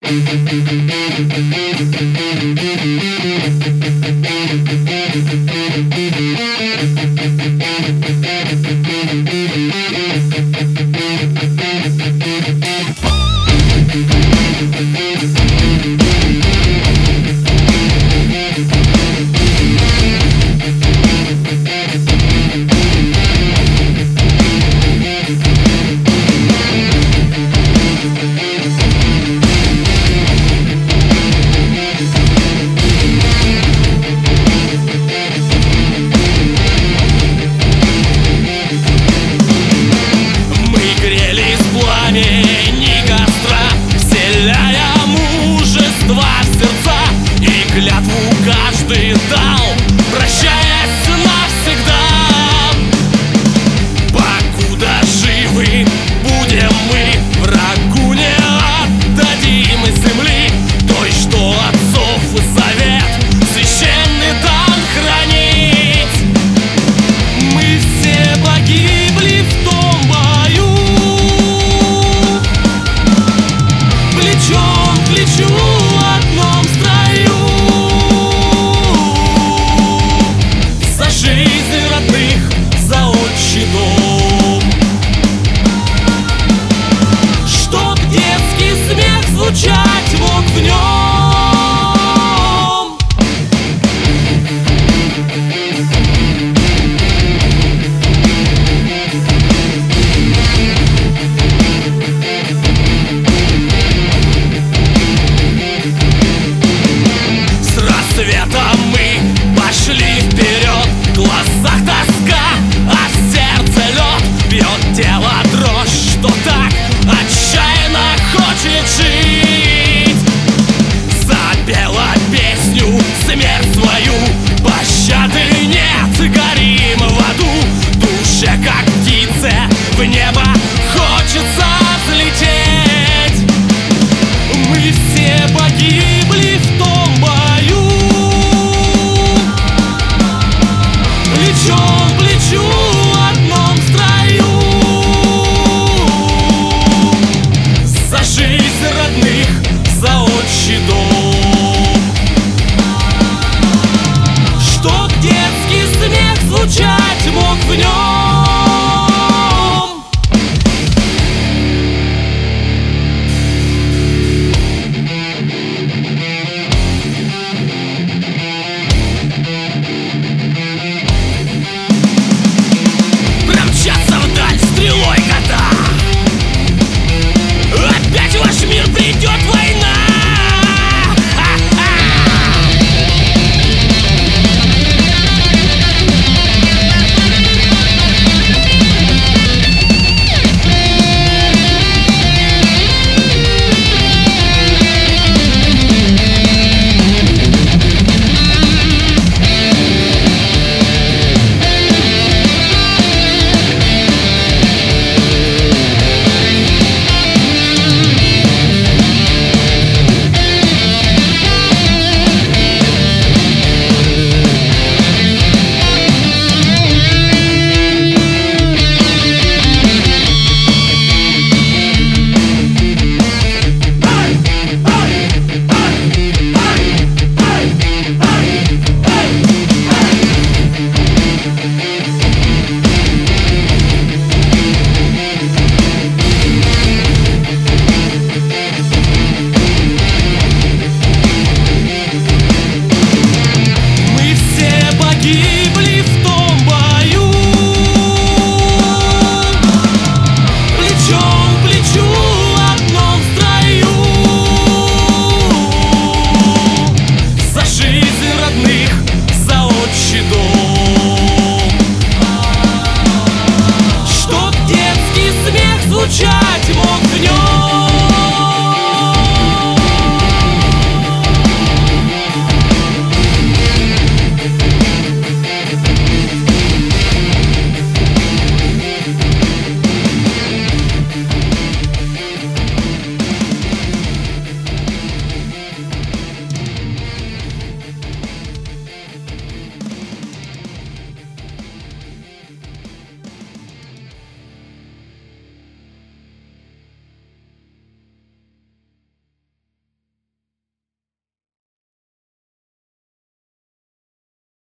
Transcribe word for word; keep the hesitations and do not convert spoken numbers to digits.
Клятву каждый дал, прощаясь навсегда. Покуда живы будем мы, врагу не отдадим земли, той, что отцов завет священный дан хранить. Мы все погибли в том бою, плечом к плечу в одном строю. Жизнь родных, за отчий дом, чтоб детский смех звучать мог в нем. С рассветом мы пошли вперед, в глазах тоска, а в сердце лед. Бьет тело дрожь, что так отчаянно хочет жить. Запела песню смерть свою, пощады нет, горим в аду. Душе, как птице, в небо хочется взлететь. Мы все погибли в том бою, плечом к плечу в одном строю. За жизнь родных, за отчий дом.